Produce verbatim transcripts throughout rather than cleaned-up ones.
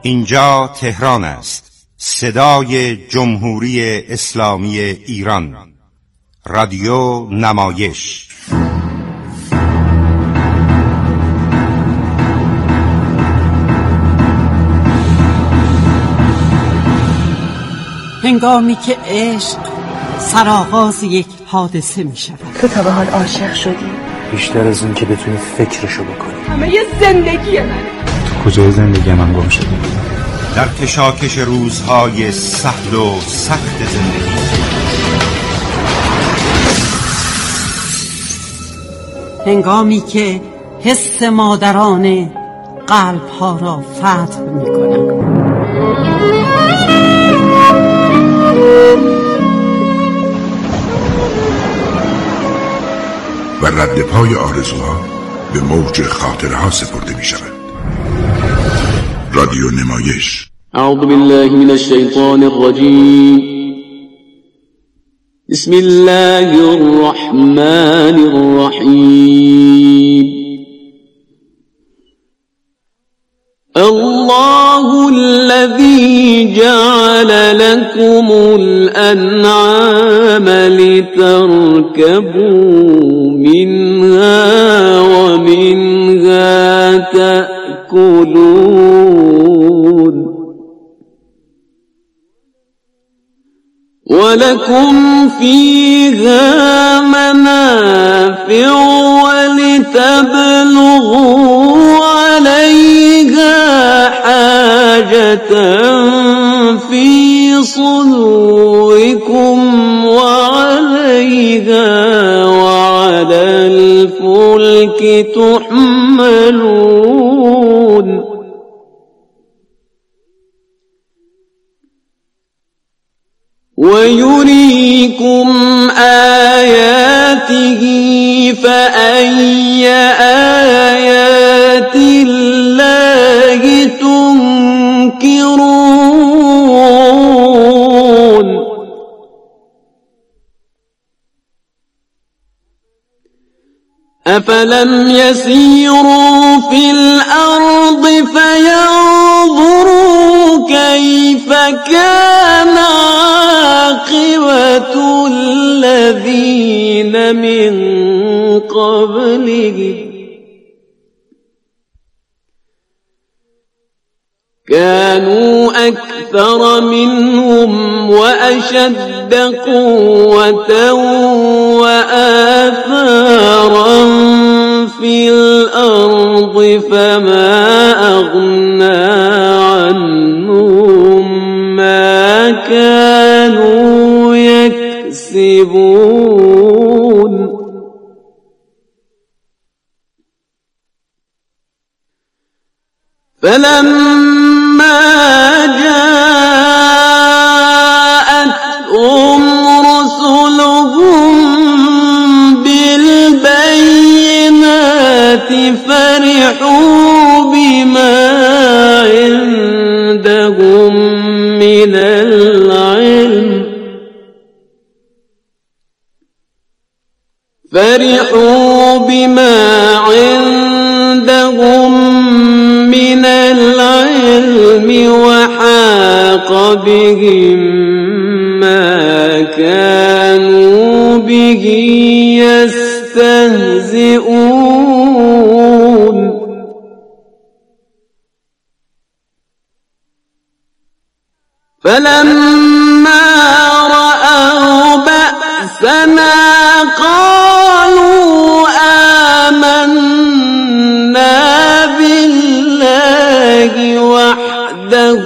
اینجا تهران است، صدای جمهوری اسلامی ایران، رادیو نمایش. هنگامی که عشق سرآغاز یک حادثه می شود. تو تا به حال عاشق شدی؟ بیشتر از اون که بتونی فکرشو بکنی. همه یه زندگی منه. تو کجای زندگی من گم شدی؟ در کشاکش روزهای سهل و سخت زندگی، هنگامی که حس مادرانه قلب‌ها را فتح می کند. و رد پای آرزوها به موج خاطرها سپرده می شود. رادیو نمایش. اعوذ بالله من الشیطان الرجیم. بسم الله الرحمن الرحیم. الله الذي جعل لكم الأنعام لتركبوا منها ومنها تأكلون ولكم فيها منافع ولتبلغوا عليها حاجة في صدوركم وعليها وعلى الفلك تحملون ويريكم آياته فأي آيات الله تنكرون أفلم يسيروا في الأرض فينظروا كيف كان عاقبة الذين من قبلهم كانوا أكثر منهم وأشد قوة وآثارا في الأرض فما أغنى عنهم ما كانوا يكسبون فلما جاءتهم رسلهم بالبينات فرحوا بما عندهم من العلم فرحوا بما عندهم من العلم وحاق بهم ما كانوا به يستهزئون فلما رأوا بأسنا قالوا آمنا بالله وحده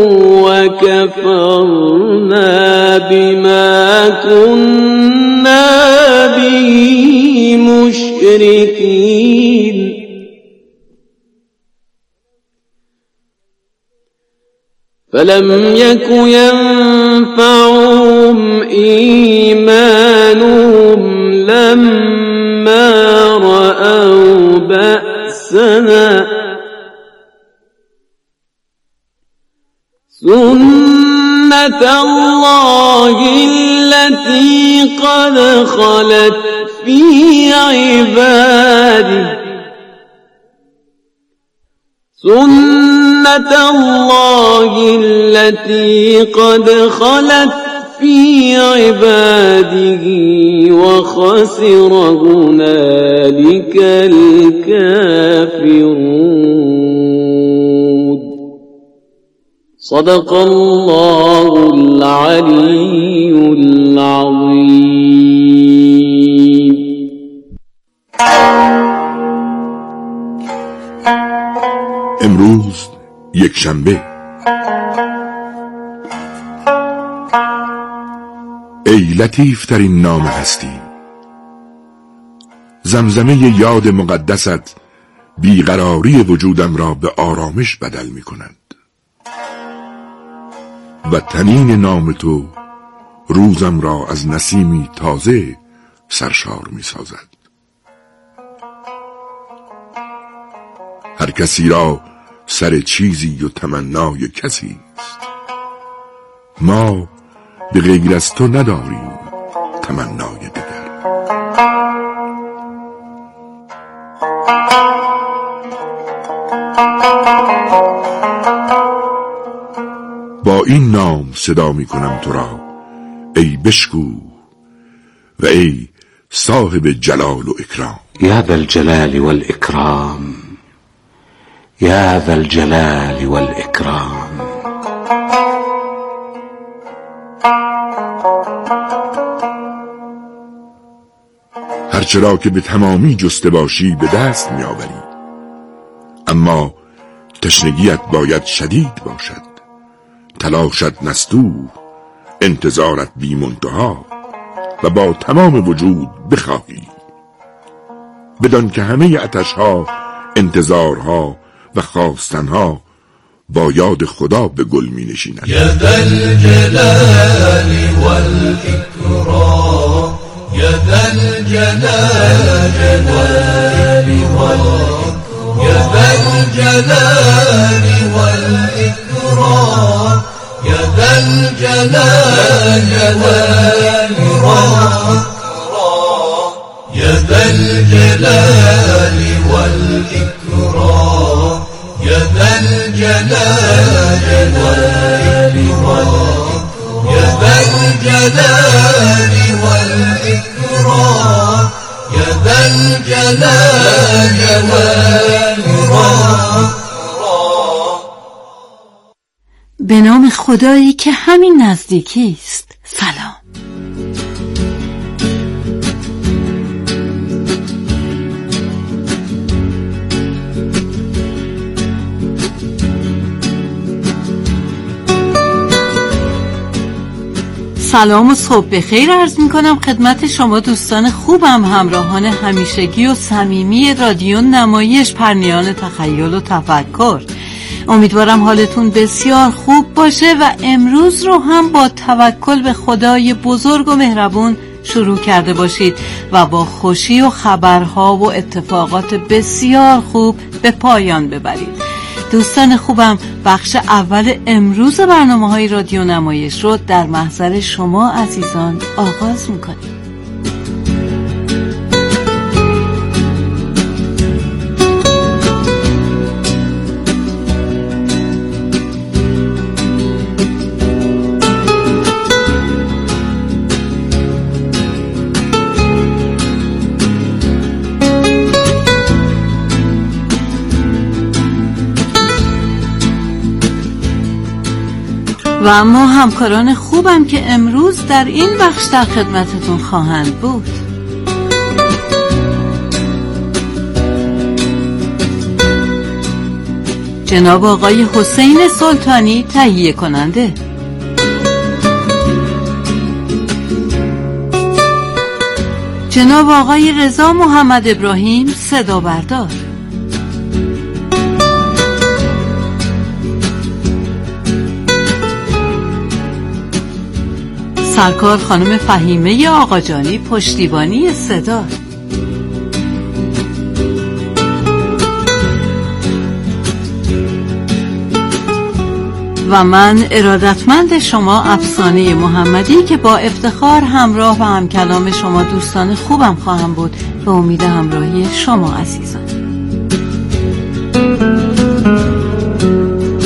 وكفرنا بما كنا به مشركين فلم يك ينفعهم إيمانهم لما رأوا بأسنا سنة الله التي قد خلت في عباده سنة سنت الله التي قد خلت في عباده وخسر هنالك الكافرون. صدق الله العلي العظيم. امروز یک شنبه. ای لطیف ترین نام هستی، زمزمه یاد مقدست بیقراری وجودم را به آرامش بدل می کند و تنین نام تو روزم را از نسیمی تازه سرشار می سازد. هر کسی را سر چیزی و تمنای کسی است، ما به غیر از تو نداریم تمنای دیگر. با این نام صدا می کنم تو را ای بشکو و ای صاحب جلال و اکرام. یا ذا الجلال والاکرام، یا ذا الجلال والاکرام. هرچرا که به تمامی جسته باشی به دست می آوری، اما تشنگیت باید شدید باشد، تلاشت نستوه، انتظارت بی منتها و با تمام وجود بخواهی، بدان که همه عطشها، انتظارها و خواستنها با یاد خدا به گل می نشیند. یا ذا الجلال والاکرام، یا ذا الجلال والاکرام، یا ذا الجلال والاکرام، یا ذا الجلال والاکرام، یا ذا الجلال والاکرام، یا ذا الجلال والاکرام، یا ذا الجلال والاکرام، یا ذا الجلال والاکرام. به نام خدایی که همین نزدیکی است. سلام. سلام و صبح بخیر عرض می کنم خدمت شما دوستان خوبم، همراهان همیشگی و صمیمی رادیو نمایش پرنیان تخیل و تفکر. امیدوارم حالتون بسیار خوب باشه و امروز رو هم با توکل به خدای بزرگ و مهربون شروع کرده باشید و با خوشی و خبرها و اتفاقات بسیار خوب به پایان ببرید. دوستان خوبم، بخش اول امروز برنامه‌های رادیو نمایش رو در محضر شما عزیزان آغاز می‌کنیم. و اما همکاران خوبم که امروز در این بخش در خدمتتون خواهند بود. جناب آقای حسین سلطانی تهیه کننده، جناب آقای رضا محمد ابراهیم صدا بردار، سرکار خانم فهیمه آقاجانی پشتیبانی صدا، و من ارادتمند شما افسانه محمدی که با افتخار همراه و همکلام شما دوستان خوبم خواهم بود، به امید همراهی شما عزیزان.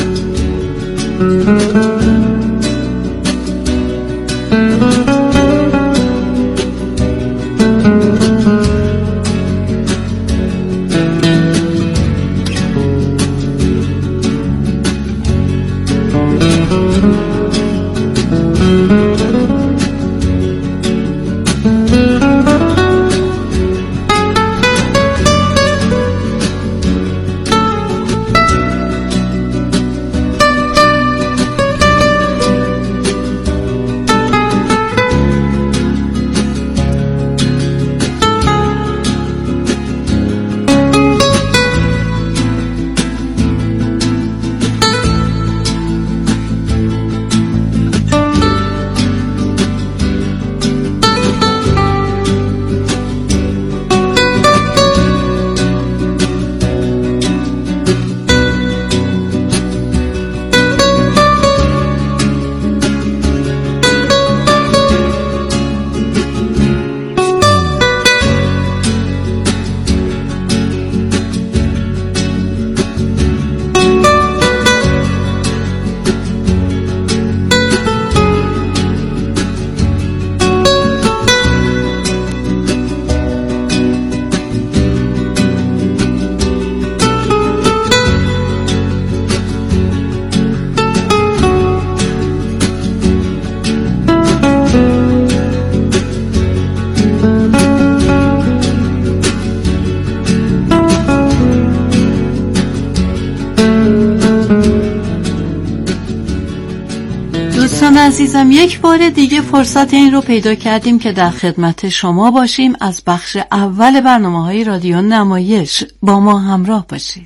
عزیزم، یک بار دیگه فرصت این رو پیدا کردیم که در خدمت شما باشیم. از بخش اول برنامه‌های رادیو نمایش با ما همراه باشید.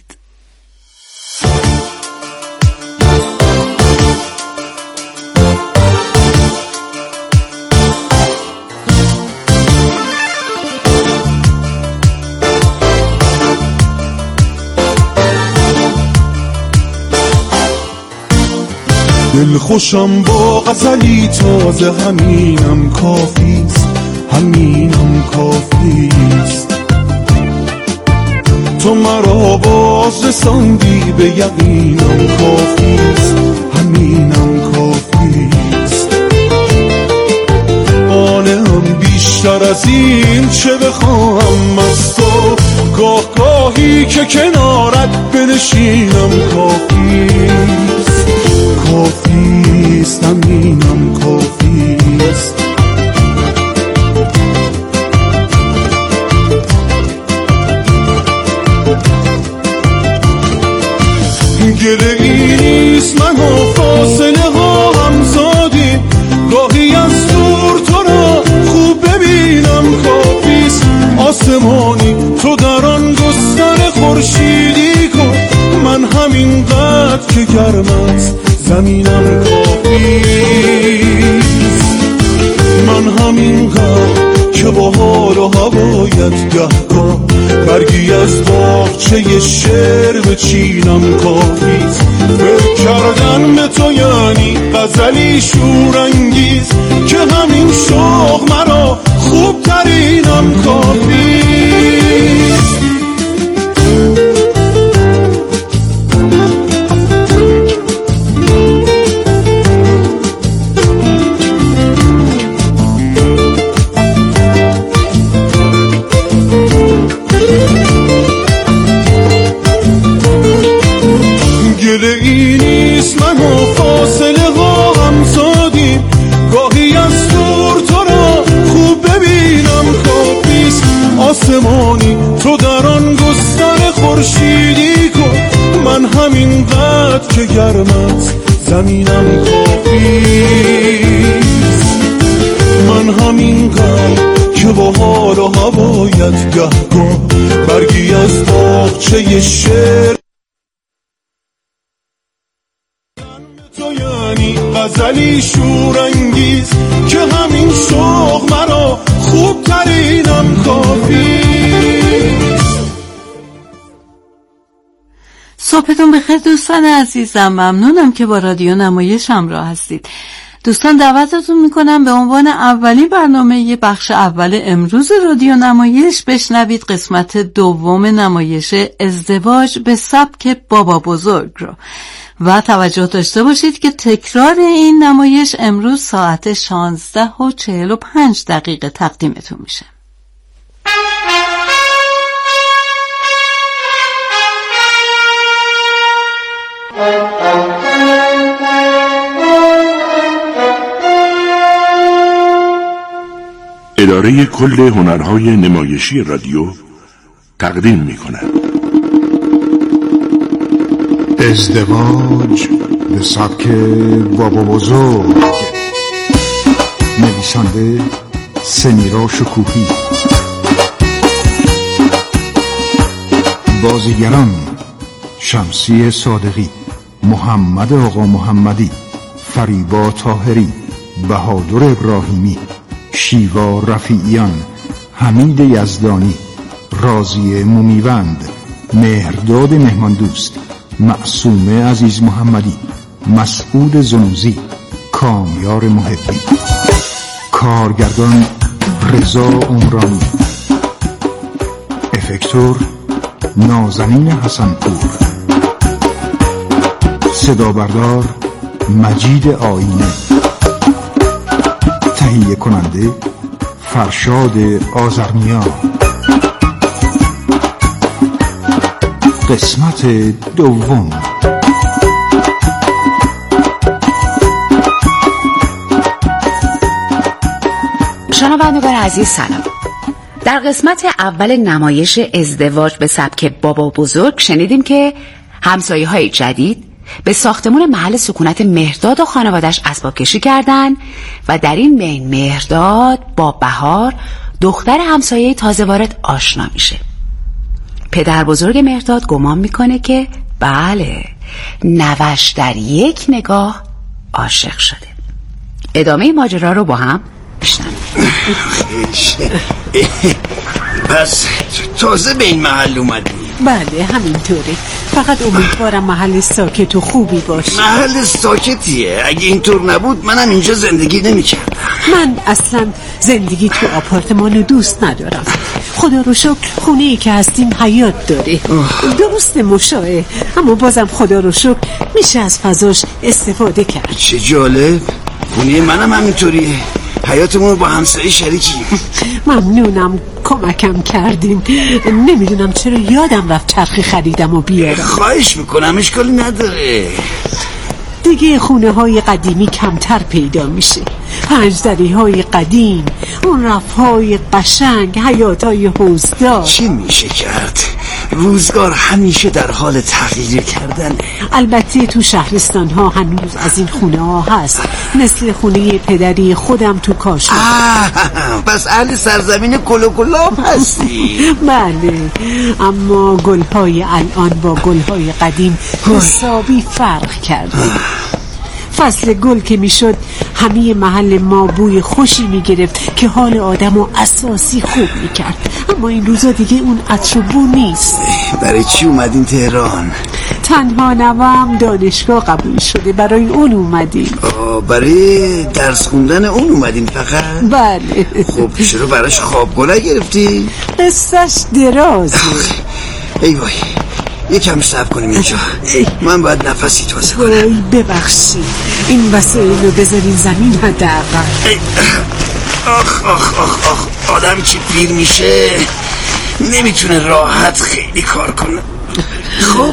دل خوشم با غزلی تازه، همینم کافیست، همینم کافیست. تو مرا باز رساندی به یقینم کافیست، همینم کافیست. آنم بیشتر از این چه بخواهم از تو، گاه گاهی که کنارت بنشینم کافیست، کافیست، همینم کافیست. گله ای نیست من و فاصله ها هم زادیم، گاهی از دور تو را خوب ببینم کافیست. آسمانی تو در آن گستر خورشیدی کن، من همینقدر که گرم است زمینم کافیست. من همینقدر که با حال و هوایت گهگاه برگی از باغچه شعر بچینم کافیست. فکر کردن به تو یعنی غزلی شورانگیز، که همین شوق مرا خوب ترینم کافیست. گله ای نیست من و فاصله ها هم زادیم، گاهی از دور تو را خوب ببینم کافیست. آسمانی تو در آن گستر خورشیدی کن، من همینقدر که گرم است زمینم کافیست. من همینقدر که با حال و هوایت گهگاه برگی از باغچه شعر تو یعنی غزلی شورانگیز، که همین شوق مرا خوب ترینم کافیست. صبحتون بخیر دوستان عزیزم، ممنونم که با رادیو نمایش همراه هستید. دوستان دعوتتون میکنم به عنوان اولین برنامه بخش اول امروز رادیو نمایش بشنوید قسمت دوم نمایش ازدواج به سبک بابا بزرگ رو و توجه داشته باشید که تکرار این نمایش امروز ساعت شانزده و چهل و پنج دقیقه تقدیمتون میشه. اداره کل هنرهای نمایشی رادیو تقدیم می کند ازدواج به سبک بابا بزرگ. نویسنده سمیرا شکوهی. بازیگران شمسی صادقی، محمد آقا محمدی، فریبا طاهری، بهادر ابراهیمی، شیوا رفیعیان، حمید یزدانی، راضیه مومیوند، مهرداد مهماندوست، معصومه عزیز محمدی، مسعود زنوزی، کامیار محبی. کارگردان رضا عمرانی. افکتور نازنین حسنپور. صدا بردار مجید آینه. تهیه کننده فرشاد آذرنیا. قسمت دوم. شنوندگان عزیز سلام. در قسمت اول نمایش ازدواج به سبک بابا بزرگ شنیدیم که همسایه های جدید به ساختمان محل سکونت مهرداد و خانوادش اسباب کشی کردن و در این بین مهرداد با بهار دختر همسایه تازه وارد آشنا میشه. پدر بزرگ مهرداد گمان میکنه که بله نوش در یک نگاه عاشق شده. ادامه ماجرا رو با هم بشنویم. پس تازه به این محل اومدی؟ بله همینطوره، فقط امیدوارم محل ساکت و خوبی باشه. محل ساکتیه، اگه اینطور نبود منم اینجا زندگی نمی کردم. من اصلا زندگی تو آپارتمان رو دوست ندارم. خدا رو شکر خونه ای که هستیم حیاط داره. درست مشاعه، اما بازم خدا رو شکر میشه از فضاش استفاده کرد. چه جالب، خونه منم همینطوریه، حیاتمون رو با همسایه شریکیم. ممنونم کمکم کردیم. نمیدونم چرا یادم رفت چرخی خریدم و بیارم. خواهش میکنم، اشکالی نداره. دیگه خونه های قدیمی کمتر پیدا میشه. پنجدری های قدیم، اون رف های قشنگ، حیات های حوزدار. چی میشه کرد؟ روزگار همیشه در حال تغییر کردنه. البته تو شهرستان ها هنوز از این خونه ها هست، مثل خونه پدری خودم تو کاشان. پس اهل سرزمین کلوکلاب هستی؟ بله، اما گل های الان با گل های قدیم حسابی فرق کرده. فصل گل که میشد همه محل ما بوی خوشی میگرفت که حال آدمو اساسی خوب میکرد، اما این روزا دیگه اون عطر و بو نیست. برای چی اومدین تهران؟ تنها نوام دانشگاه قبول شده، برای اون اومدیم. برای درس خوندن اون اومدین فقط؟ بله. خب چرا براش خوابگاه نگرفتی؟ قصهش درازه. ای وای، یکم صبر کنیم اینجا، من باید نفسی تازه کنم. وای ببخشید، این وسایل رو بذارین زمین حداقل. آخ آخ آخ آخ، آدم که پیر میشه نمیتونه راحت خیلی کار کنه. خب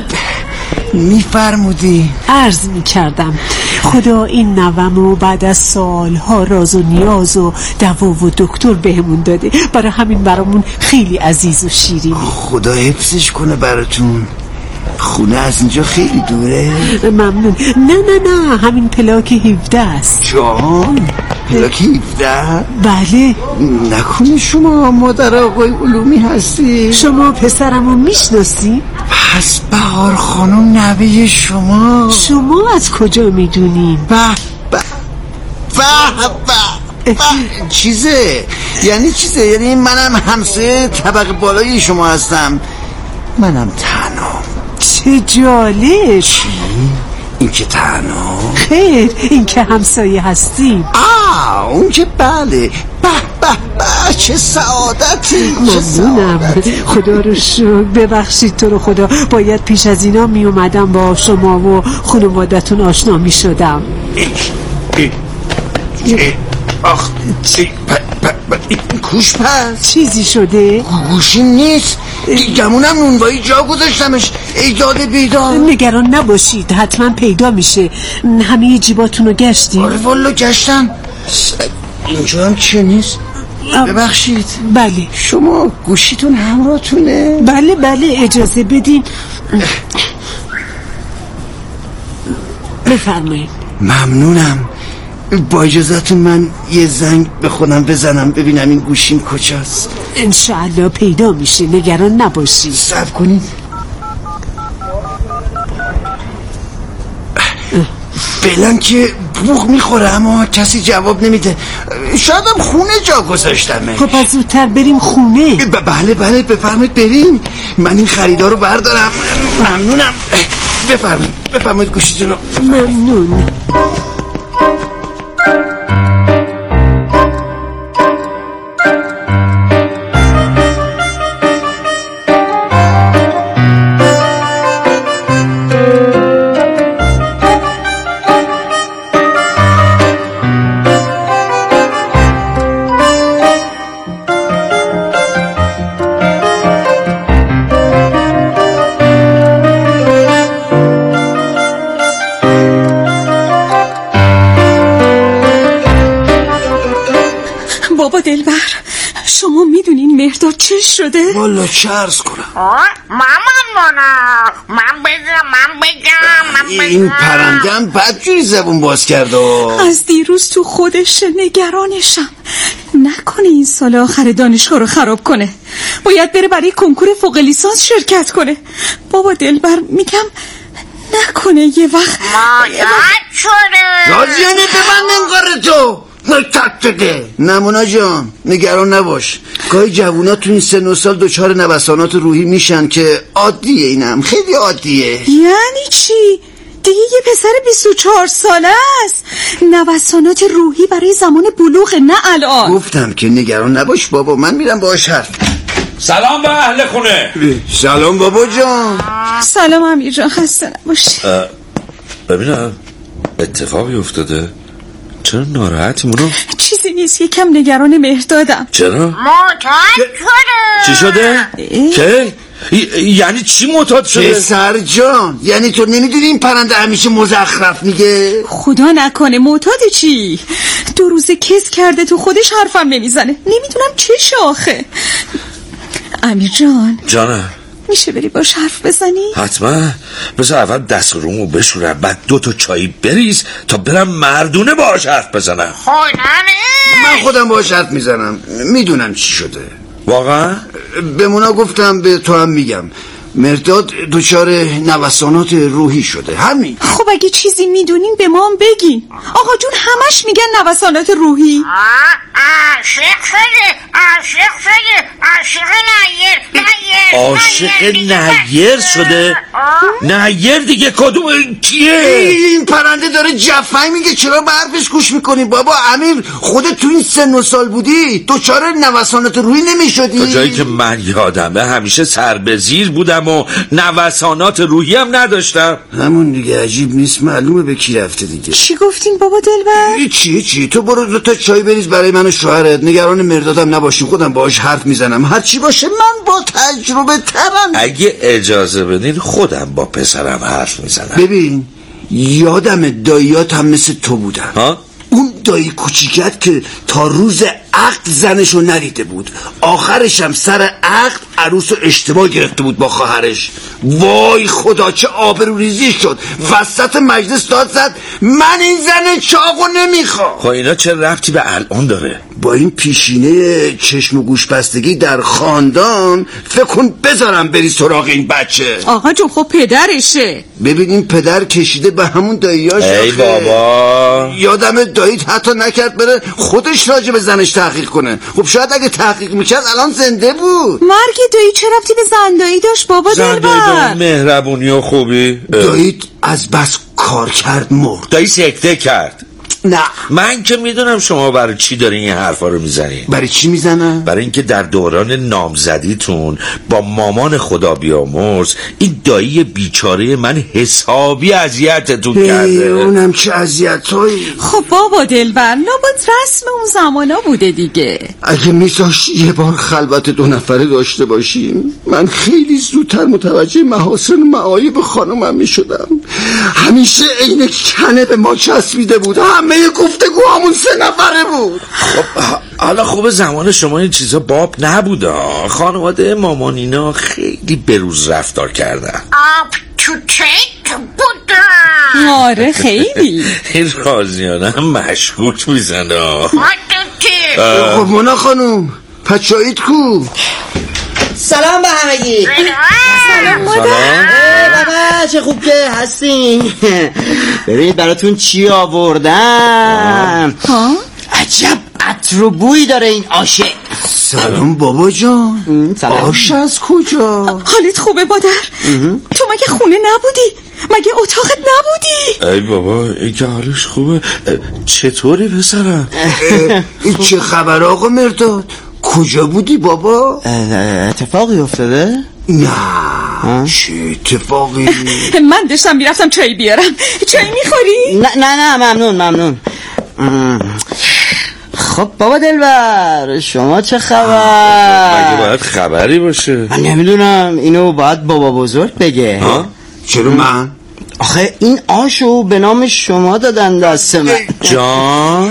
میفرمودی؟ عرض میکردم خدا این نوامو بعد از سالها راز و نیاز و دوا و دکتر بهمون داده، برای همین برامون خیلی عزیز و شیرینه. خدا حفظش کنه براتون. خونه از اینجا خیلی دوره؟ ممنون. نه نه نه، همین پلاک هفده است. جان پلاک هفده؟ بله. نکنه شما مادر آقای علومی هستی؟ شما پسرمو میشناسی؟ پس بهار خانم نوه شما؟ شما از کجا میدونین؟ به به به به چیزه، یعنی چیزه، یعنی منم همسایه طبقه بالای شما هستم. منم تنها. چه جالب. چی؟ این که تنها؟ خیر، این که همسایه هستیم. آه اون که بله. به به به چه سعادتی. ممنونم، خدا رو شکر. ببخشید تو رو خدا، باید پیش از اینا می اومدم با شما و خانوادتون آشنا می شدم. آخ کوش پس چیزی شده؟ گوشی نیست، گمونم نونوایی جا گذاشتمش. ایجاد بیدار. نگران نباشید، حتما پیدا میشه. همه جیباتون رو گشتیم؟ آره والا گشتم. اینجا هم چه نیست؟ ببخشید. بله. شما گوشیتون همراهتونه؟ بله بله، اجازه بدین. بفرمایید. ممنونم. با اجازهتون من یه زنگ به خودم بزنم ببینم این گوشیم کجاست. انشاءالله پیدا میشه، نگران نباشید. صبر کنید. فعلا که بوق میخوره اما کسی جواب نمیده. شاید هم خونه جا گذاشتمش. خب از زودتر بریم خونه. بله بله بفرمایید بریم. من این خریدار رو بردارم. ممنونم. بفرمایید بفرمایید گوشیتون رو. ممنون. بابا دلبر، شما میدونین مهرداد چه شده؟ والا چه عرض کنم؟ مامان من بگم من بگم من این پرنده هم بدجوری زبون باز کرد. از دیروز تو خودش نگرانشم. نکنه این سال آخر دانشگاه رو خراب کنه. باید بره برای کنکور فوق لیسانس شرکت کنه. بابا دلبر میگم نکنه یه وقت مادر شده. راضیانه ببند انگار تو نکتت داده. نمونا جان نگران نباش. گاهی جوونا تو این سن و سال دچار نوسانات روحی میشن که عادیه. اینم خیلی عادیه. یعنی چی؟ دیگه یه پسر بیست و چهار ساله است. نوسانات روحی برای زمان بلوغ، نه الان. گفتم که نگران نباش بابا، من میرم باهاش حرف. سلام به اهل خونه. سلام بابا جان. سلام امیر جان، خسته نباشی. ببینم اتفاقی افتاده؟ چرا ناراحتی مونو؟ چیزی نیست، یکم نگران مهردادم. چرا؟ معتاد شده. چی شده؟ که؟ یعنی چی معتاد شده؟ پسر جان یعنی تو نمیدونی این پرنده همیشه مزخرف میگه؟ خدا نکنه. معتاد چی؟ دو روزه کس کرده تو خودش حرفم نمیزنه. نمیدونم چه شاخه. امیر جان جانم میشه بری باش حرف بزنی؟ حتما. بذار اول دست رومو بشورم بعد دو تا چای بریز تا برم مردونه باش حرف بزنم. من خودم باش حرف میزنم، میدونم چی شده. واقعا؟ به مونا گفتم به تو هم میگم. مهرداد دچار نوسانات روحی شده، همین. خب اگه چیزی میدونین به ما هم بگین. آقا جون همش میگن نوسانات روحی. عاشق شده عاشق شده عاشق نیر نیر عاشق نیر شده؟ نیر دیگه کدوم کیه؟ این پرنده داره جفنگ میگه. چرا به حرفش گوش میکنی بابا؟ امیر خودت تو این سن و سال بودی دچار نوسانات روحی نمیشدی؟ تا جایی که من یادمه همیشه سر به زیر بودم و نوسانات روحی هم نداشتم. همون دیگه عجیب نیست، معلومه به کی رفته دیگه. چی گفتین بابا دلبر؟ چی چی تو برو دو تا چای بریز برای من و شوهرت. نگران مهردادم نباشین، خودم باهاش حرف میزنم. هر چی باشه من با تجربه ترم. اگه اجازه بدین خودم با پسرم حرف میزنم. ببین یادم داییات هم مثل تو بودن. ها؟ اون دایی کوچیکت که تا روز عقد زنشو نریده بود، آخرش هم سر عقد عروسو اشتباه گرفته بود با خواهرش. وای خدا چه آبروریزی شد. وسط مجلس داد زد من این زن چاقو نمیخوام. خب اینا چه ربطی به الان داره؟ با این پیشینه چشم و گوش بستگی در خاندان فکر کن بذارم بری سراغ این بچه. آقا جون خب پدرشه. ببین این پدر کشیده به همون داییاش. ای بابا یادم داییت حتی نکرد بره خودش راجع به زنش تحقیق کنه. خب شاید اگه تحقیق میکرد الان زنده بود. مرگ دایی چه ربطی به زندایی داشت بابا دلبر؟ مهربونی و خوبی. داییت از بس کار کرد مرد. دایی سکته کرد. نه من که میدونم شما برای چی دارین این حرفا رو میزنین. برای چی میزنن؟ برای اینکه در دوران نامزدیتون با مامان خدا بیامرز این دایی بیچاره من حسابی اذیتتون کرده. اونم چه اذیتایی. خب بابا دلبر، لابد رسم اون زمانا بوده دیگه. اگه میذاشت یه بار خلوت دو نفره داشته باشیم من خیلی زودتر متوجه محاسن و معایب خانومم میشدم. همیشه عین کنه به ما چسبیده بود. همه گفتگو همون سه نفره بود. خب حالا خوب زمان شما این چیزا باب نبوده. خانواده مامانینا خیلی بروز رفتار کردن. آب تو چک بودن. آره خیلی. این رازیانه هم مشکوک میزنه. خب مونا خانوم پچایید کو؟ سلام به همگی. سلام مادر. بابا چه خوب که هستین. ببینید براتون چی آوردم. ها؟ عجب عطر و بوی داره این آشه. سلام بابا جان. سلام. آش از کجا؟ حالت خوبه مادر؟ تو مگه خونه نبودی؟ مگه اتاقت نبودی؟ ای بابا این که حالش خوبه. چطوری پسرم؟ این چه خبر آقا مرداد؟ کجا بودی بابا؟ اتفاقی افتاده؟ نه چه اتفاقی؟ من داشتم میرفتم چای بیارم. چای میخوری؟ نه نه نه ممنون ممنون. خب بابا دلبر شما چه خبر؟ مگه باید خبری باشه؟ من نمیدونم اینو باید بابا بزرگ بگه. ها؟ چرا من؟ آخه این آشو به نام شما دادن دست من. جان؟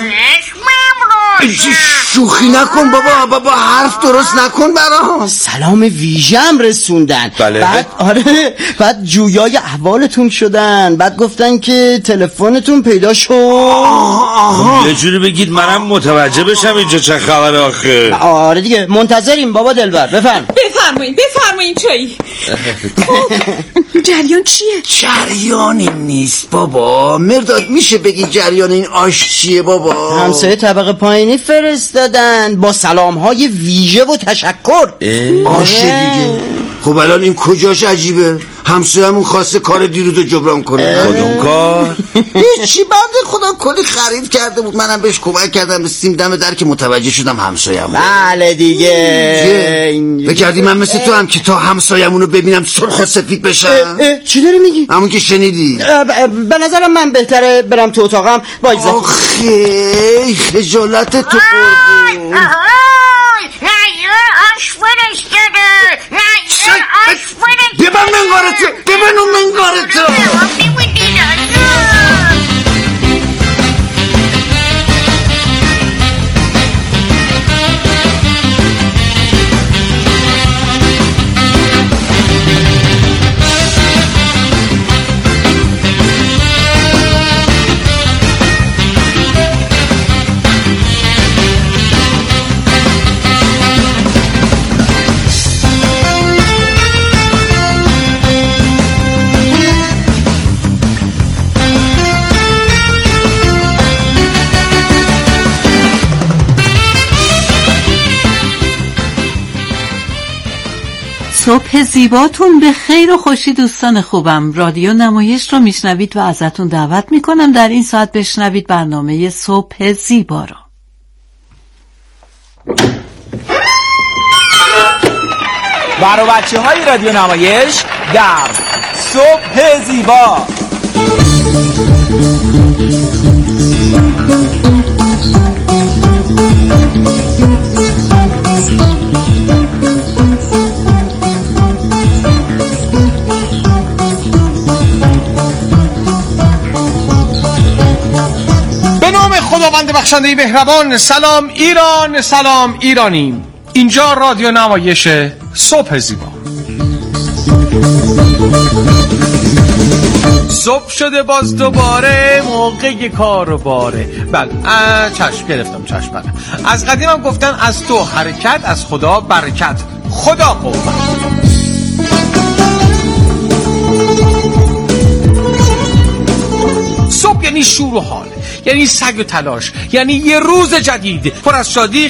شوخی نکن بابا. بابا حرف درست نکن برام. سلام ویژم رسوندن. بله. بعد آره بعد جویای احوالتون شدن. بعد گفتن که تلفنتون پیدا شد. یه جوری بگید منم متوجه بشم اینجا چه خبر آخه. آره دیگه منتظریم بابا دلبر. بفرم بفرمایید بفرمایید چایی. جریان چیه؟ جریانی نیست بابا. مرداد میشه بگی جریان این آش چیه بابا؟ همسایه طبقه پایینی فرستادن با سلام های ویژه و تشکر. آشه دیگه. خب الان این کجاش عجیبه؟ همسایه‌مون خواسته کار دیروزو جبران کنه. کدوم کار؟ هیچی بنده خدا کلی خرید کرده بود. منم بهش کمک کردم رسیدیم دم در که متوجه شدم همسایه‌مون. بله دیگه. بگردی من مثل تو هم که تا همسایه‌مونو ببینم سرخ و سفید بشم. چی داری میگی؟ همون که شنیدی. به نظرم من بهتره برم تو اتاقم. وایزه. آخه خجالت تو بردی. آش فرستاده. آش فرستاده. ببن منگارتو. ببن اون منگارتو. صبح زیباتون به خیر و خوشی دوستان خوبم. رادیو نمایش رو میشنوید و ازتون دعوت میکنم در این ساعت بشنوید برنامه صبح زیبا رو. برای بچه های رادیو نمایش در صبح زیبا. خداوند بخشنده مهربان. سلام ایران، سلام ایرانیم. اینجا رادیو نمایش صبح زیبا. صبح شده باز دوباره موقع کار و باره. بله چشم گرفتم چشم. بله از قدیم هم گفتن از تو حرکت از خدا برکت. خدا قوت. صبح یعنی شور و حال، یعنی سگ و تلاش، یعنی یه روز جدید پر از شادی،